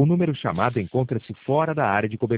número chamado encontra-se fora da área de cobertura.